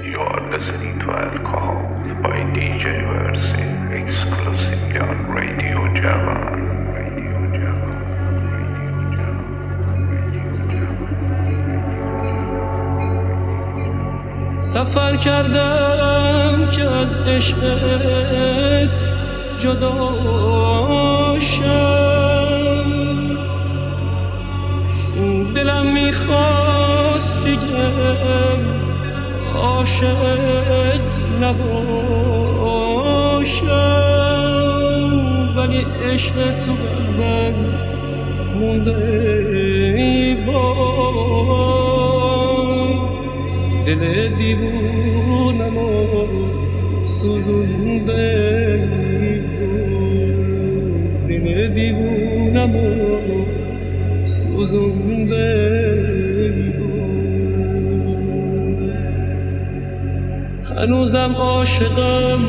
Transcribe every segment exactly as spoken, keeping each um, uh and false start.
You're listening to Alcohol by دی جی Versi, exclusively on Radio Javan. Radio Javan. سفر کردم که از عشقت جدا شم، دلم میخواست دیگه عاشق نباشم، ولی عشق تو قلبم مونده ای وای، دل دیوونم و سوزونده ای وای، دل دیوونم و سوزونده ای وای. هنوزم عاشقم،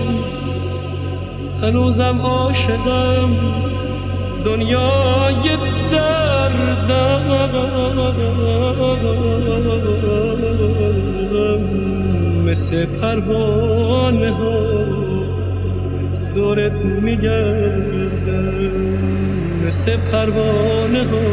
هنوزم عاشقم، دنیای دردم مثل پروانه ها دورت میگردم، مثل پروانه ها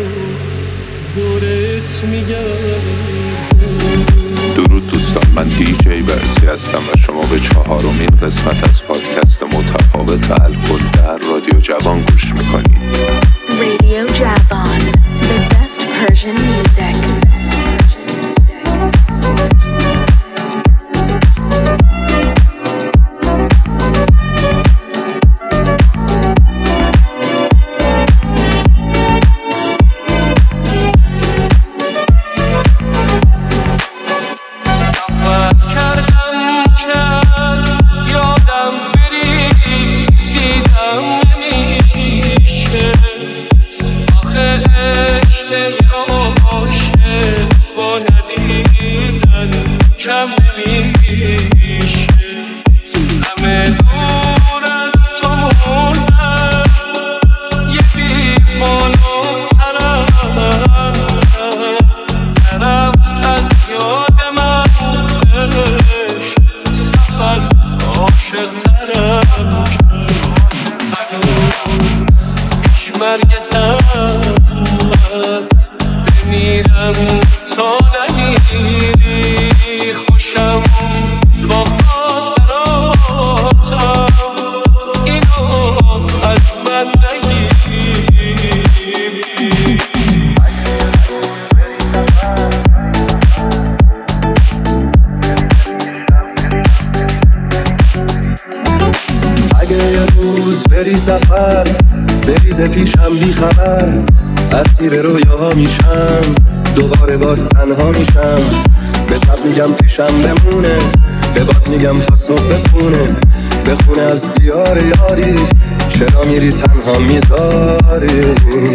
دورت میگردم. درود دوستان، من دی جی ورسی هستم و شما به چهارمین قسمت از پادکست متفاوت الکل در رادیو جوان گوش میکنید. Radio Javan, the best Persian music. پیشم بی خبر اسیر رویاها میشم، دوباره باز تنها میشم، به شب میگم پیشم بمونه، به باد میگم تا صبح بخونه، بخونه از دیار یاری، چرا میری تنها میذاری.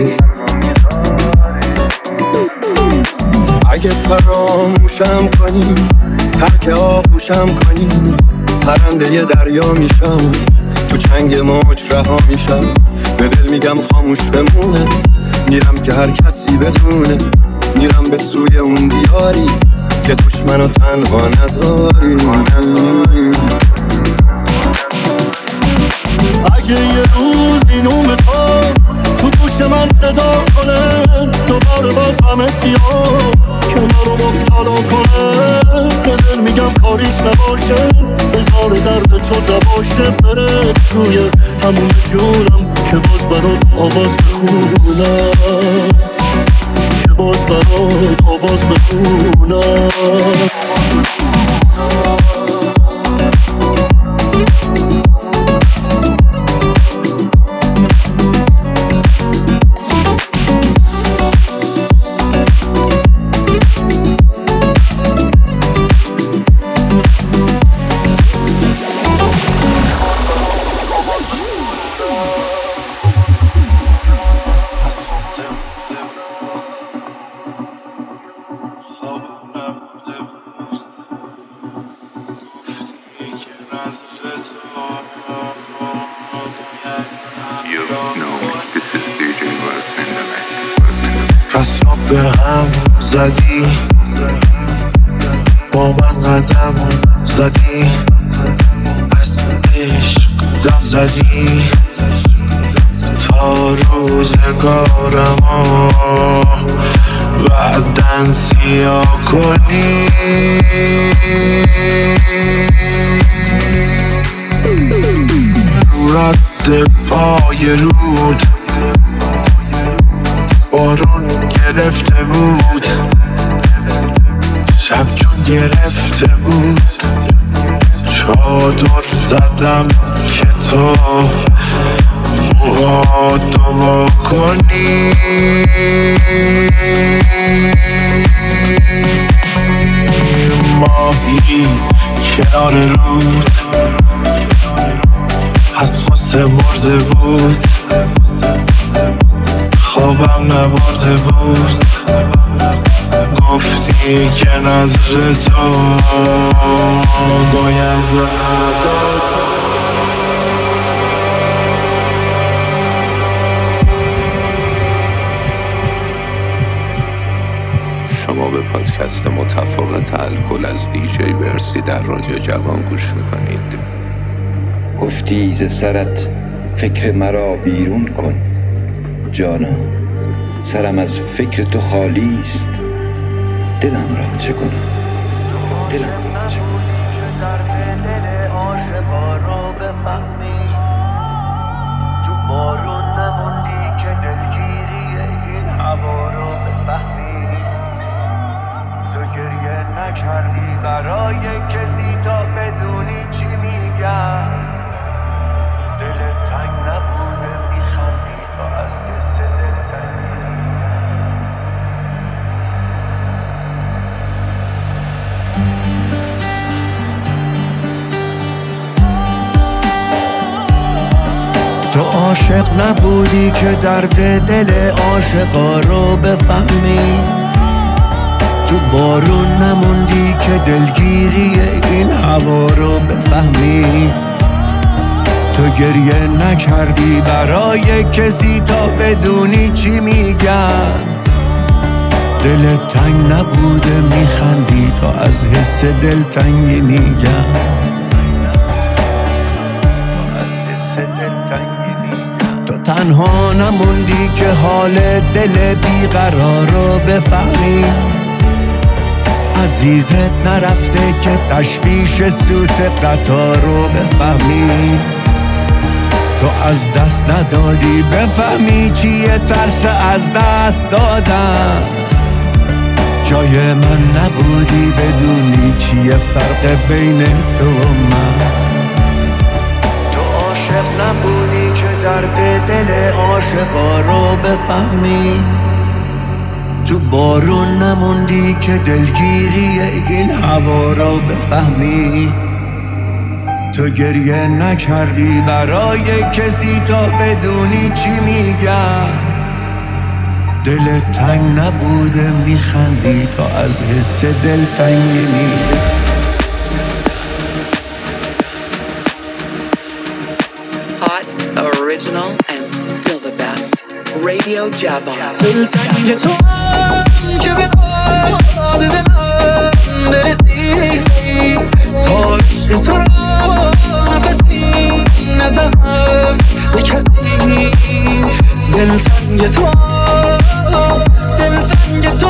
اگه فراموشم کنی، ترک آغوشم کنی، پرنده دریا میشم، تو چنگ موج رها میشم، به دل میگم خاموش بمونه، میرم که هر کسی بتونه، میرم به سوی اون دیاری که توش منو تنها نذاری. اگه یه روز این اومه تا تو گوش من صدا کنه، دوباره باز همه بیا کنارو مبتلا کنه، به دل میگم کاریش نباشه، بذار درد تو نباشه، بره توی تموم جونم که باز برات آواز بخونم، که باز برات آواز بخونم. به هم زدی، با من قدم زدی، از عشق دم زدی، تا روزگارمو بعدن سیاه کنی. رو رد پای رود بارون گرفته بود، شب جون گرفته بود، چادر زدم که تو موهاتو وا کنی. ماهی کنار رود از غصه مرده بود، خوابم نبرده بود، گفتی که نظر تو باید ادا. شما به پادکست متفاوت الکل از دیجی برسی در رادیو جوان گوش میکنید. گفتی ز سرت فکر مرا بیرون کن، جانا سرم از فکر تو خالی است، دلم را چه کنم، دلم را چه کنم. درد دل عاشقا رو بفهمی، تو بارون نموندی که دلگیری این هوا رو بفهمی، تو گریه نکردی برای کسی تا بدونی چی میگم، دلت تنگ نبوده میخندی تا از حس دلتنگی. تو عاشق نبودی که درد دل عاشقا رو بفهمی، تو بارون نموندی که دلگیری این هوا رو بفهمی، تو گریه نکردی برای کسی تا بدونی چی میگم، دلت تنگ نبوده میخندی تا از حس دلتنگی میگم. تنها نموندی که حال دل بیقرار رو بفهمی، عزیزت نرفته که تشویش سوت قطار رو بفهمی، تو از دست ندادی بفهمی چیه ترس از دست دادن، جای من نبودی بدونی چیه فرق بین تو و من. تو عاشق نبودی که درد دل عاشقا رو بفهمی، تو بارون نموندی که دلگیری این هوا رو بفهمی، تو گریه نکردی برای کسی تا بدونی چی میگم، دلت تنگ نبوده میخندی تا از حس دلتنگی میگم. Original and still the best. Radio Javon. دلتنگ تو که به داد دلم برسی، تا عشق تو نفسی ندهم به کسی. دلتنگ تو دلتنگ تو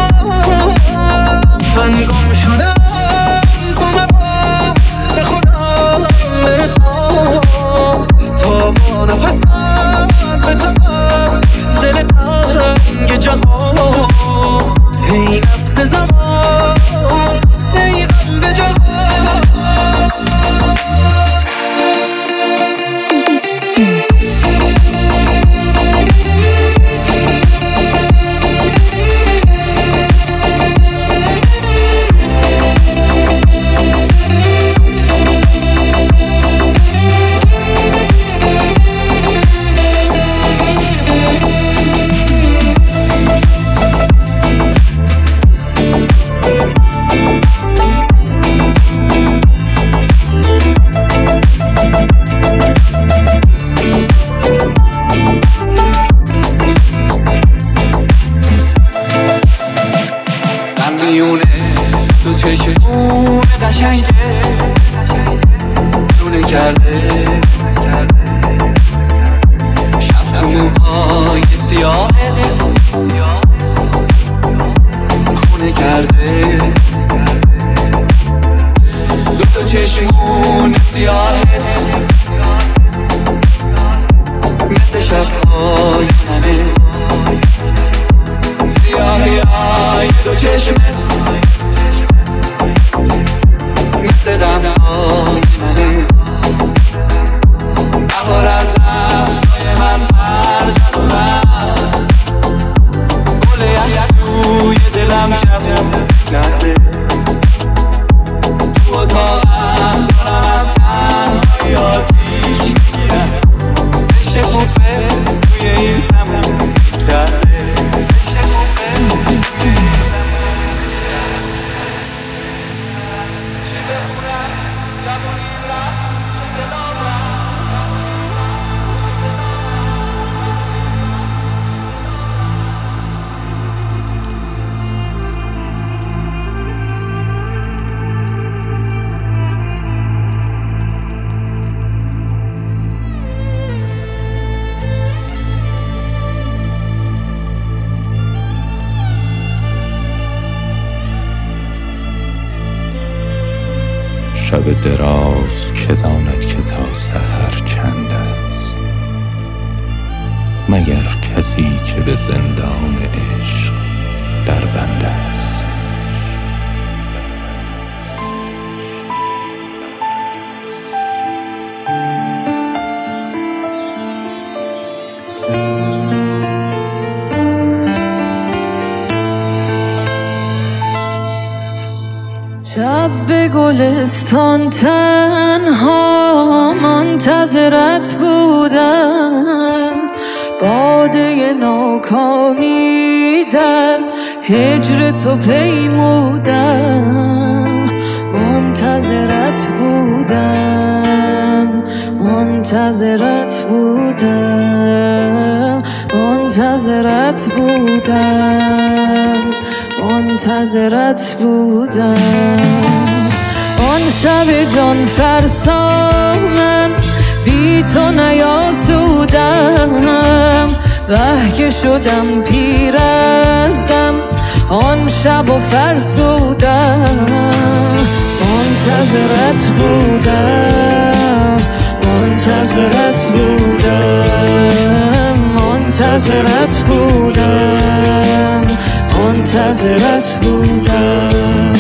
من گم شدم، تو مرا به خودم برسان، تا با نفسم بتنم دل تنگ جهان. ای نبض زمان، ای قلب جهان. چشمون قشنگه لونه کرده شب تو موهای سیاهه خونه کرده دو تا چشمون سیاهه مثل شبهای همه سیاهی های دو چشمت مثل دمهای منه بهار از دستای من پر زد و رفت گل یخ توی دلم جوون کرده تو اتاقم دارم از تنهایی آتیش میگیرم شکوفه توی این زمان کرده شب دراز که داند که تا سحر چند است مگر کسی که به زندان عشق در بند است. شب به گلستان تنها منتظرت بودم باده ناکامی در هجر تو پیمودم منتظرت بودم منتظرت بودم منتظرت بودم منتظرت بودم آن شب جان فرسا من بی تو نیاسودم وه که شدم پیر از دم آن شب و فرسودم منتظرت بودم منتظرت بودم منتظرت بودم منتظرت بودم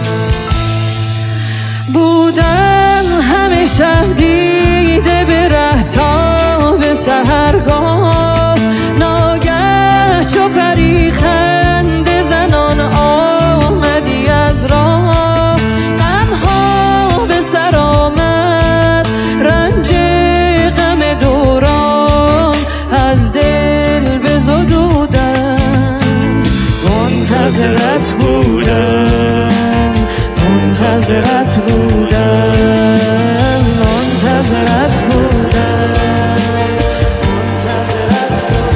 بودم همیشه دیده به ره تا به سحرگاه ناگه چو پری خنده زنان آمدی از راه غمها به سر آمد رنج غم دوران از دل بزدودم منتظرت بودم منتظرت بودم منتظرت بودم منتظرت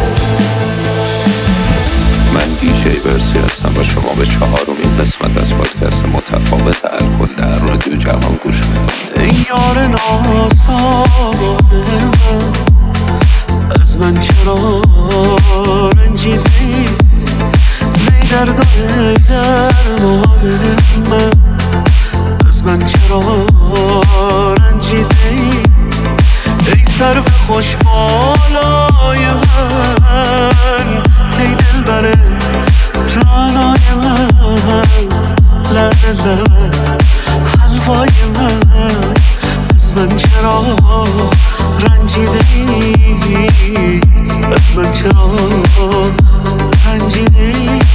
بودم من دیجی برسی هستم و شما به چهارمین قسمت از پادکست متفاوت الکل در رادیو جوان گوش میکنید. ای یار ناساده من از من چرا رنجیدی ای دردان درمان من از من چرا رنجیدی ای سرو خوش بالای من ای دلبر رعنای من لب لبت حلوای من از من چرا رنجیدی از من چرا رنجیدی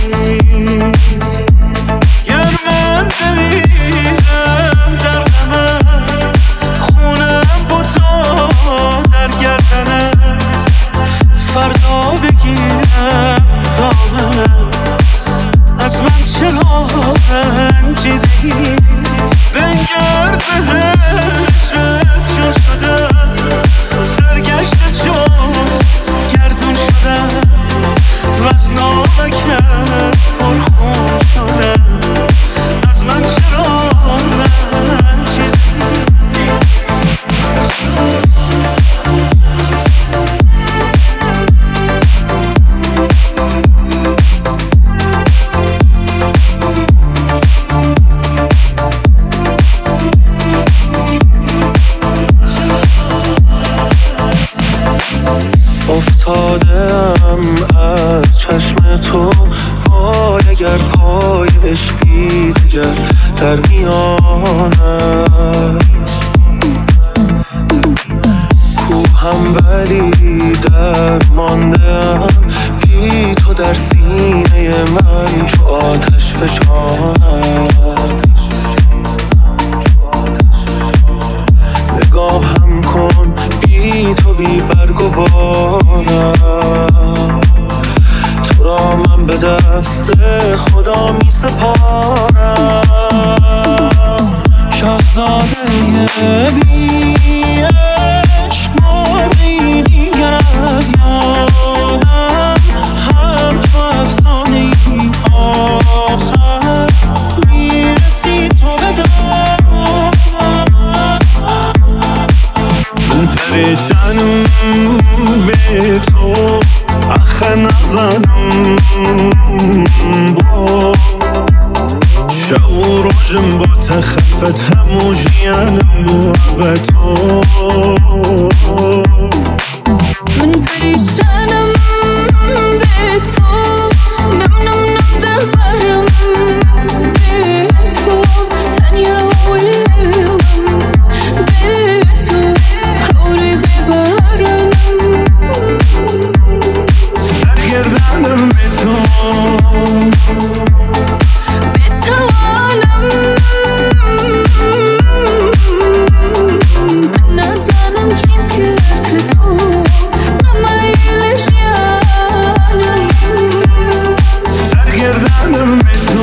گر من نمیدم در غمت خونم با تو در گردنت فردا بگیرم دامنت از من چرا رنجیدی بنگر زهرشت چون شدم سرگشت چون گردون شدم است. کوهم ولی درماندم، بی تو در سینه من چو آتش فشان است. نگاهم کن بی تو بی برگ و بارم، تو را من به دست خدا می سپارم. شاهزاده بی عشق مرغی دیگر از یادم، همچو افسانه ای آخر میرسی تو به دارم. من پریشانم به تو آخه نزنم با شعور روشم با تخفت همو جیانم با به تو. من پریشانم به تو، نم نم نم در برم به تو، تنیا ویم به تو، خوری ببرم سرگردانم به تو، بتوانم نزنم چین کرد که تو نمایلش یانم. سرگردانم به تو.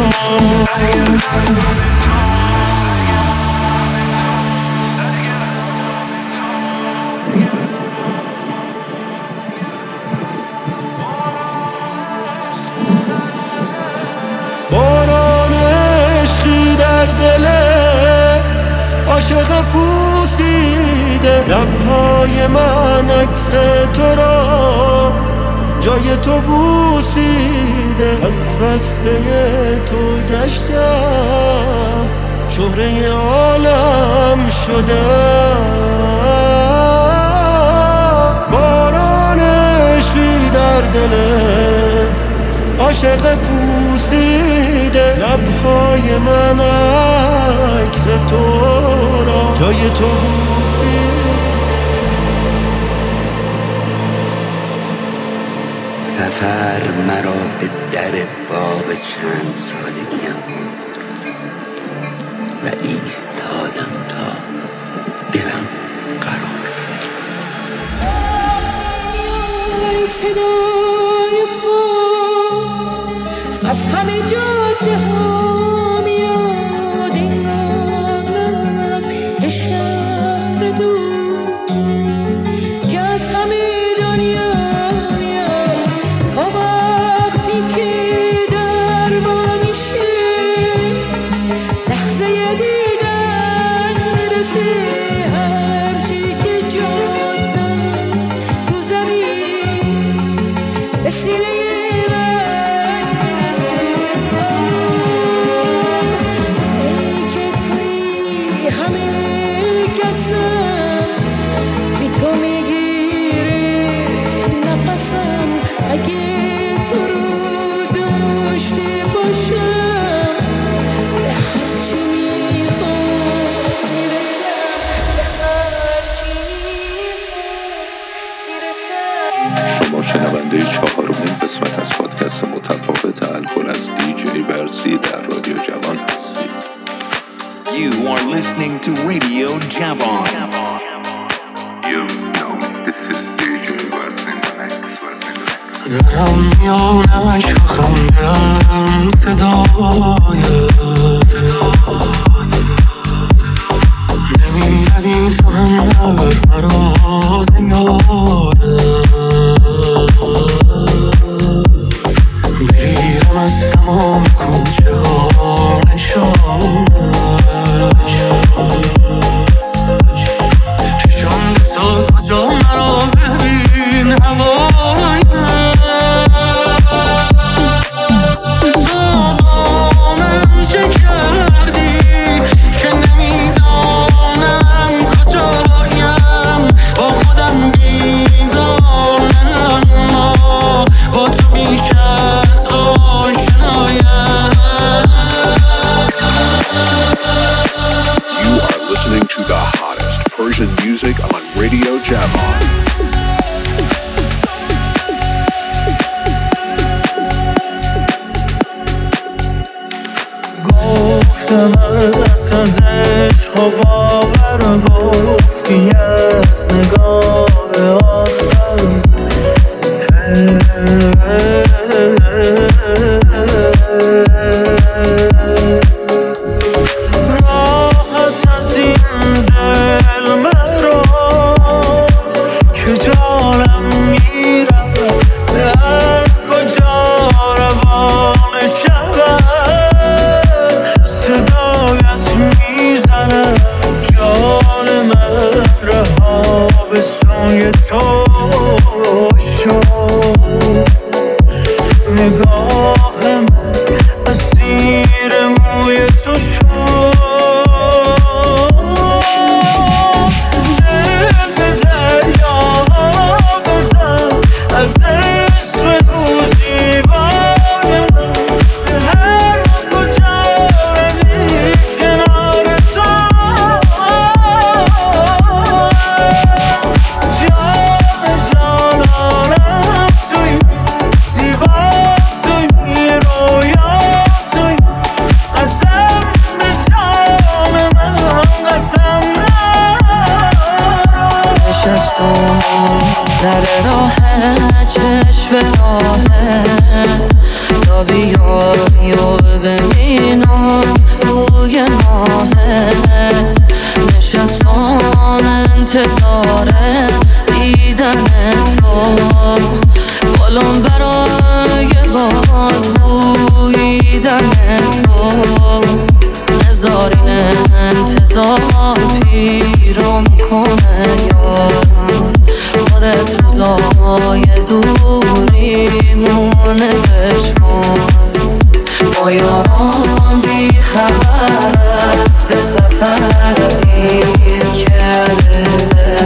باران عشقی در دل عاشق پوسیده، لبهای من عکس تو را جای تو بوسیده. از بس پی تو گشتم شهره عالم شدم. باران عشقی در دل عاشق پوسیده، لبهای من عکس تو را جای تو بوسیده. سفر مرا به در باغ چند سالگیم و ایستادم تا دلم قرار. صدای پات از همه جاده ها میاد، این ناز شهر دور که از همه دنیا میاد. تا وقتی که در ما میشه لحظه دیدن میرسه، هر چی که جاده است رو زمین به سینه من میرسه. ای که توی همه کسم، بی تو میگیره نفسم. اگه تو رو داشته باشم به هر چی میخوام میرسم، به هر چی میرسم. شما شنونده چهارمین قسمت از پادکست متفاوت الکل از دی جی برسی در رادیو جوان هستید. You are listening to Radio Javon. You know me, this is دی جی برسی in the mix, Versi in the mix. دارم میانش خندم صدای نمیردی تو هم نبر مرا زیاده. بگیرم از تمام کوچه ها نشانه، چشم تا کجا مرا ببین هوایم. تمامم چه کرد to the hottest Persian music on Radio Javan. گفتمت از عشق و باور گفتی از نگاه آخر راحت از این دل مرا که جانم میرم به هر کجا روان شود صدایت میزنم جان من رها به سوی تو شد نگاه من اسیر موی تو شد دل به دریا بزن از اسم تو زیبای من به هر کجا روی کنار تو جان جانانم توی زیبا توی رویا توی قسم به جان من قسم نشستم سر راه چشم راهت تا بیایی و ببینم روی ماهت نشستم انتظار دیدن تو بالم برای باز بویدن تو نزارین انتظار پیرم کنه یارم خودت روزای دوریمونه بشمار ما یارم بی خبر رفته سفر دیر کرده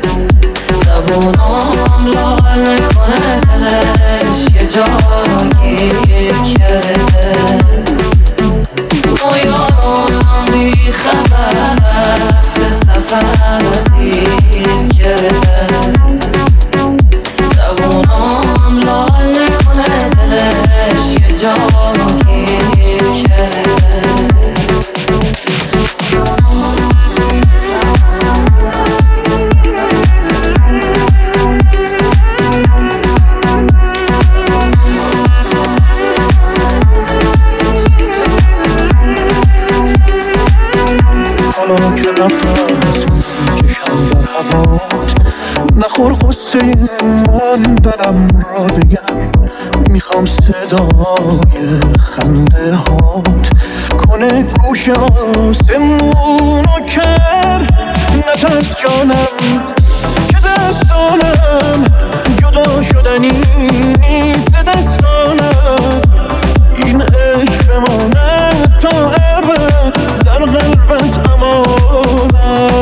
زبونم لال میکنه دلش یه جا گیر کرده ما یارم بی خبر رفته سفر دیر کرده زبونم لال میکنه دلش یه جا گیر کرده حالا که نفس میکشم در هوات نخور قصه من دلم را بگم میخوام صدای خنده هات کنه گوش آسمون و کر نترس جانم که دستانم جدا شدنی نیست دستانم این عشق بماند تا ابد در قلبت امانت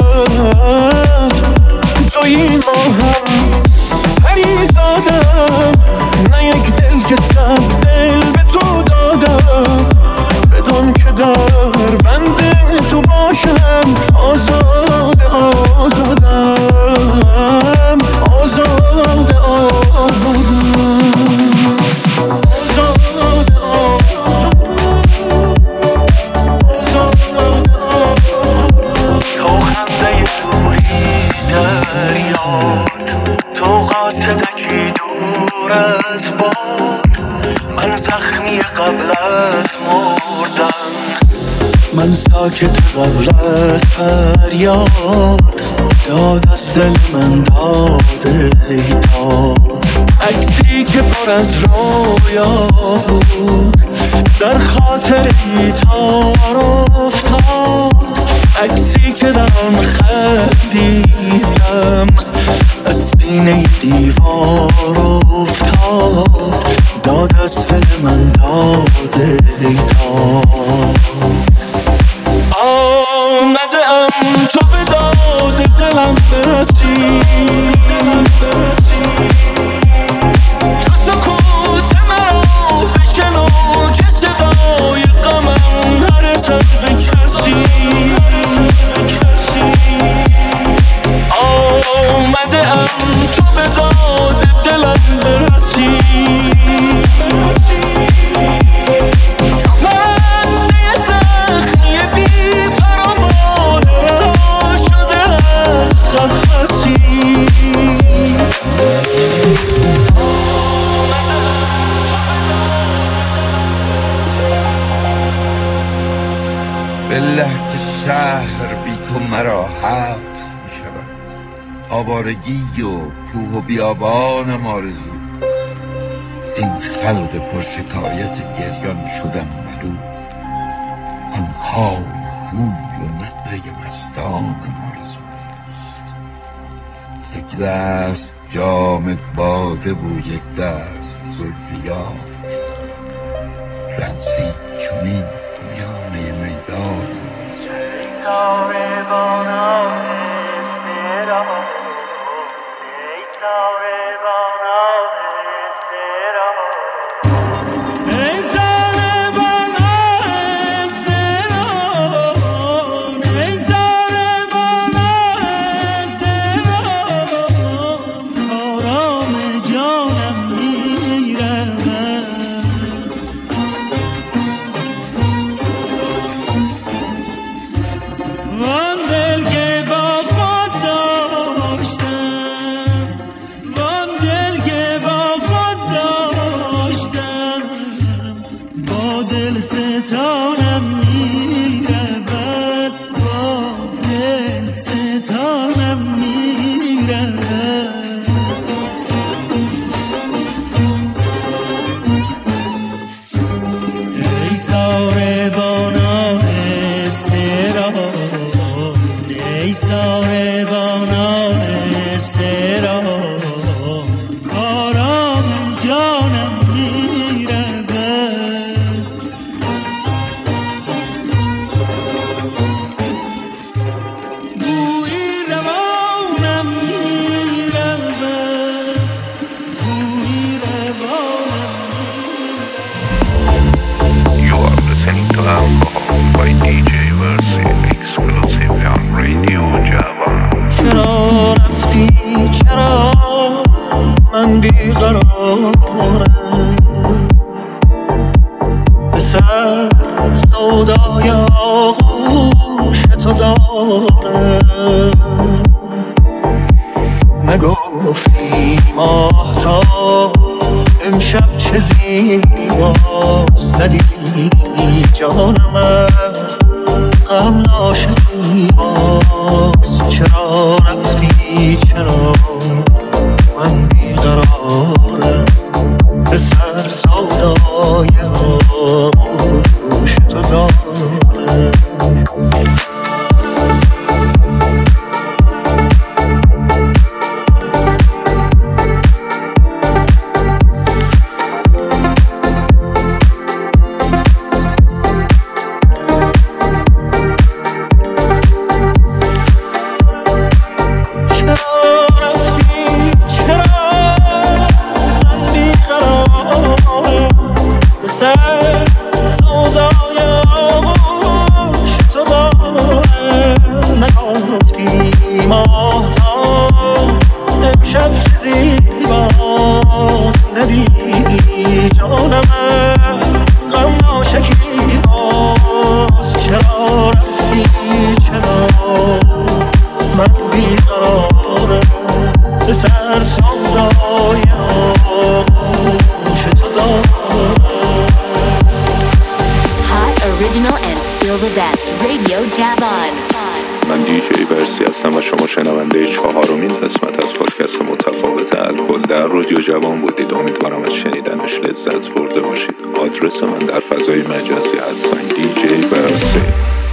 تویی ما هم پریزادم نه یک دل که صد دل به تو دادم بدون که در بند تو باشم آزاده آزادم آزاده آزادم تو قاصدکی دور از باد من زخمی قبل از مردن من ساکت قبل از فریاد داد از دل من داده ای داد عکسی که پر از رویا بود در خاطر ای تار افتاد عکسی که در آن خندیدم از سینه دیوار افتاد داد از دل من داده ای داد آمده ام تو به داد دلم برسی تو سکوت مرا بشنو که صدای غمم نرسد به کسی بی تو مرا حبس می شود. آوارگی و کوه و بیابانم آرزو، این خلق پر شکایت گریان شدم بلو. آنها هوی و نعره مستانم آرزوست، یک دست جام باده و یک دست زلف یار، رقصید چنین میانه میدان. نگفتی ماهتاب امشب چه زیباست، ندیدی جانم از غم ناشدی باز. چرا رفتی چرا من بیقرارم، به سر سودای آغوش تو دارم. من دیجی برسی هستم و شما شنونده چهارمین قسمت از پادکست متفاوت الکل در رادیو جوان بودید. امیدوارم از شنیدنش لذت برده باشید. آدرس من در فضای مجازی هستن دیجی برسی.